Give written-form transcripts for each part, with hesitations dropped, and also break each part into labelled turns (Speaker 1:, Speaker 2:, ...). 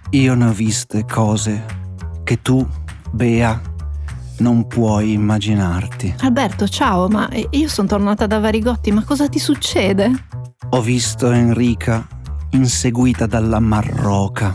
Speaker 1: Io ne ho viste cose che tu, Bea, non puoi immaginarti.
Speaker 2: Alberto, ciao, ma io sono tornata da Varigotti, ma cosa ti succede?
Speaker 1: Ho visto Enrica inseguita dalla Marroca.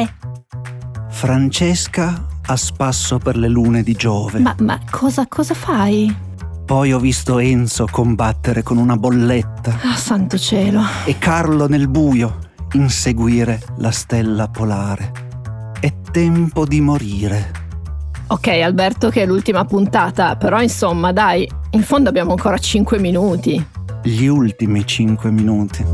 Speaker 1: Francesca a spasso per le lune di Giove.
Speaker 2: Ma cosa fai?
Speaker 1: Poi ho visto Enzo combattere con una bolletta.
Speaker 2: Ah, santo cielo.
Speaker 1: E Carlo nel buio inseguire la stella polare. È tempo di morire.
Speaker 2: Ok, Alberto, che è l'ultima puntata, però insomma, dai, in fondo abbiamo ancora 5 minuti.
Speaker 1: Gli ultimi 5 minuti.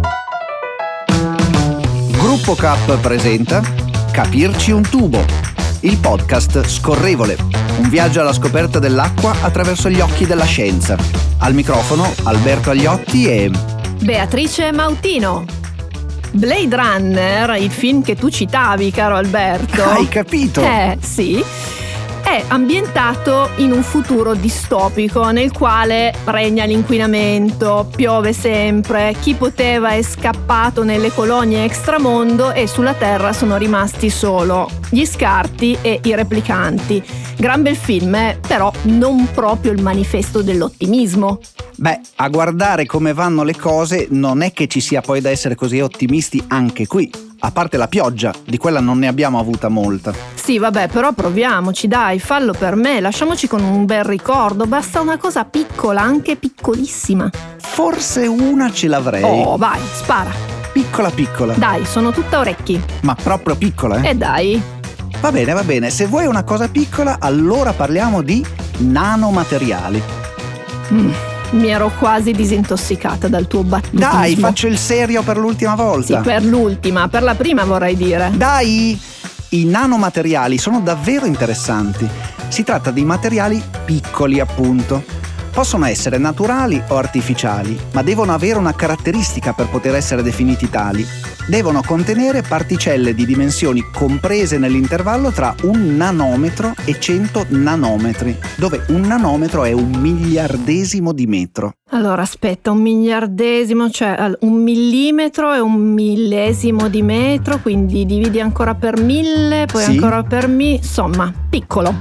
Speaker 1: Gruppo K presenta Capirci un tubo, il podcast scorrevole, un viaggio alla scoperta dell'acqua attraverso gli occhi della scienza. Al microfono Alberto Agliotti e
Speaker 2: Beatrice Mautino. Blade Runner, il film che tu citavi, caro Alberto.
Speaker 1: Hai capito?
Speaker 2: Sì. È ambientato in un futuro distopico nel quale regna l'inquinamento, piove sempre, chi poteva è scappato nelle colonie extramondo e sulla Terra sono rimasti solo gli scarti e i replicanti. Gran bel film, però non proprio il manifesto dell'ottimismo.
Speaker 1: Beh, a guardare come vanno le cose non è che ci sia poi da essere così ottimisti anche qui. A parte la pioggia, di quella non ne abbiamo avuta molta.
Speaker 2: Sì, vabbè, però proviamoci, dai, fallo per me, lasciamoci con un bel ricordo, basta una cosa piccola, anche piccolissima.
Speaker 1: Forse una ce l'avrei.
Speaker 2: Oh, vai, spara.
Speaker 1: Piccola.
Speaker 2: Dai, sono tutta orecchi.
Speaker 1: Ma proprio piccola,
Speaker 2: Dai.
Speaker 1: Va bene, se vuoi una cosa piccola, allora parliamo di nanomateriali.
Speaker 2: Mi ero quasi disintossicata dal tuo battutismo.
Speaker 1: Dai, faccio il serio per l'ultima volta.
Speaker 2: Sì, per l'ultima, per la prima vorrei dire.
Speaker 1: Dai! I nanomateriali sono davvero interessanti. Si tratta di materiali piccoli, appunto. Possono essere naturali o artificiali, ma devono avere una caratteristica per poter essere definiti tali. Devono contenere particelle di dimensioni comprese nell'intervallo tra 1 nanometro e 100 nanometri, dove 1 nanometro è 1/1000 di metro.
Speaker 2: Allora, aspetta, 1/1000, cioè 1 millimetro è 1/1000 di metro, quindi dividi ancora per 1000, poi
Speaker 1: sì.
Speaker 2: Ancora per insomma, piccolo.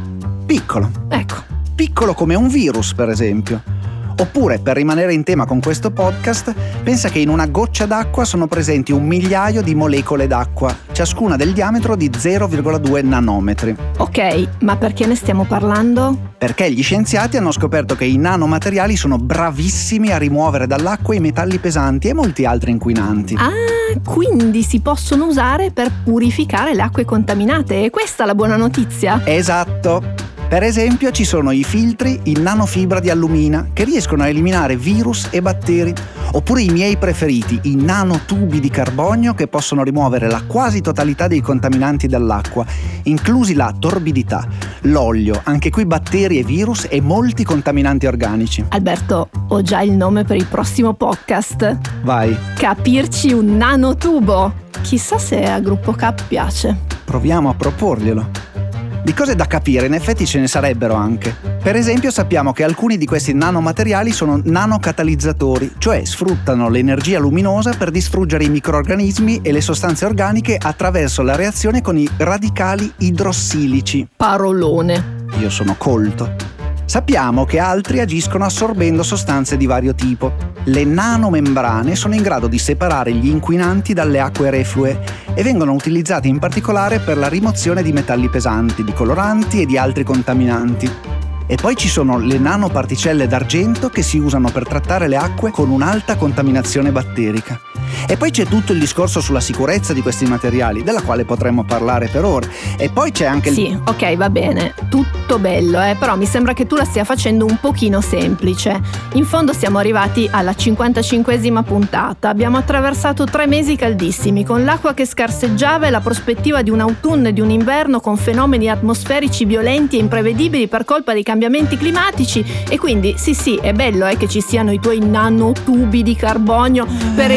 Speaker 2: Ecco.
Speaker 1: Piccolo come un virus, per esempio. Oppure, per rimanere in tema con questo podcast, pensa che in una goccia d'acqua sono presenti 1 migliaio di molecole d'acqua, ciascuna del diametro di 0,2 nanometri.
Speaker 2: Ok, ma perché ne stiamo parlando?
Speaker 1: Perché gli scienziati hanno scoperto che i nanomateriali sono bravissimi a rimuovere dall'acqua i metalli pesanti e molti altri inquinanti.
Speaker 2: Ah, quindi si possono usare per purificare le acque contaminate, è questa la buona notizia?
Speaker 1: Esatto! Per esempio ci sono i filtri in nanofibra di allumina che riescono a eliminare virus e batteri, oppure i miei preferiti, i nanotubi di carbonio che possono rimuovere la quasi totalità dei contaminanti dall'acqua, inclusi la torbidità, l'olio, anche qui batteri e virus e molti contaminanti organici.
Speaker 2: Alberto, ho già il nome per il prossimo podcast.
Speaker 1: Vai.
Speaker 2: Capirci un nanotubo. Chissà se a Gruppo K piace.
Speaker 1: Proviamo a proporglielo. Di cose da capire in effetti ce ne sarebbero anche. Per esempio sappiamo che alcuni di questi nanomateriali sono nanocatalizzatori, cioè sfruttano l'energia luminosa per distruggere i microrganismi e le sostanze organiche attraverso la reazione con i radicali idrossilici.
Speaker 2: Parolone.
Speaker 1: Io sono colto. Sappiamo che altri agiscono assorbendo sostanze di vario tipo. Le nanomembrane sono in grado di separare gli inquinanti dalle acque reflue e vengono utilizzate in particolare per la rimozione di metalli pesanti, di coloranti e di altri contaminanti. E poi ci sono le nanoparticelle d'argento che si usano per trattare le acque con un'alta contaminazione batterica. E poi c'è tutto il discorso sulla sicurezza di questi materiali, della quale potremmo parlare per ore. E poi c'è anche
Speaker 2: Sì, ok, va bene, tutto bello, però mi sembra che tu la stia facendo un pochino semplice. In fondo siamo arrivati alla 55esima puntata, abbiamo attraversato 3 mesi caldissimi, con l'acqua che scarseggiava e la prospettiva di un autunno e di un inverno con fenomeni atmosferici violenti e imprevedibili per colpa dei cambiamenti climatici. E quindi, sì, è bello che ci siano i tuoi nanotubi di carbonio per eliminare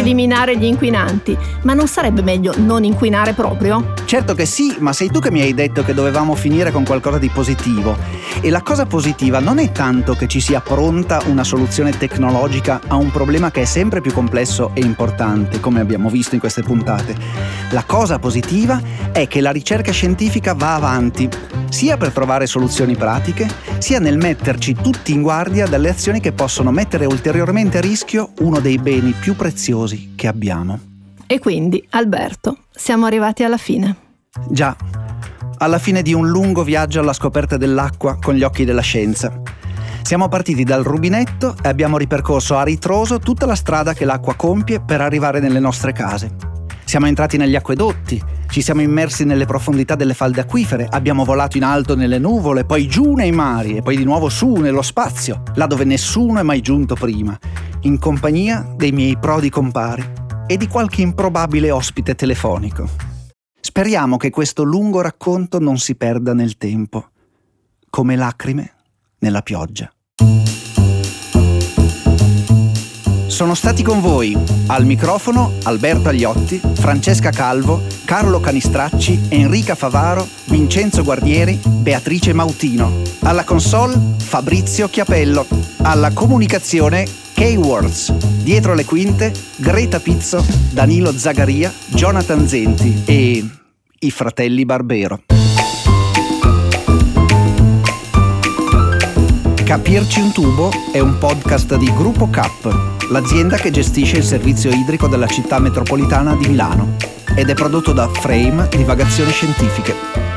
Speaker 2: eliminare gli inquinanti, ma non sarebbe meglio non inquinare proprio?
Speaker 1: Certo che sì, ma sei tu che mi hai detto che dovevamo finire con qualcosa di positivo. E la cosa positiva non è tanto che ci sia pronta una soluzione tecnologica a un problema che è sempre più complesso e importante, come abbiamo visto in queste puntate. La cosa positiva è che la ricerca scientifica va avanti, sia per trovare soluzioni pratiche, sia nel metterci tutti in guardia dalle azioni che possono mettere ulteriormente a rischio uno dei beni più preziosi che abbiamo.
Speaker 2: E quindi, Alberto, siamo arrivati alla fine.
Speaker 1: Già, alla fine di un lungo viaggio alla scoperta dell'acqua con gli occhi della scienza. Siamo partiti dal rubinetto e abbiamo ripercorso a ritroso tutta la strada che l'acqua compie per arrivare nelle nostre case. Siamo entrati negli acquedotti, ci siamo immersi nelle profondità delle falde acquifere, abbiamo volato in alto nelle nuvole, poi giù nei mari e poi di nuovo su nello spazio, là dove nessuno è mai giunto prima, in compagnia dei miei prodi compari e di qualche improbabile ospite telefonico. Speriamo che questo lungo racconto non si perda nel tempo, come lacrime nella pioggia. Sono stati con voi, al microfono Alberto Agliotti, Francesca Calvo, Carlo Canistracci, Enrica Favaro, Vincenzo Guardieri, Beatrice Mautino. Alla console Fabrizio Chiapello. Alla comunicazione K-Words. Dietro le quinte Greta Pizzo, Danilo Zagaria, Jonathan Zenti e i fratelli Barbero. Capirci un tubo è un podcast di Gruppo Cap, l'azienda che gestisce il servizio idrico della città metropolitana di Milano, ed è prodotto da Frame Divagazioni Scientifiche.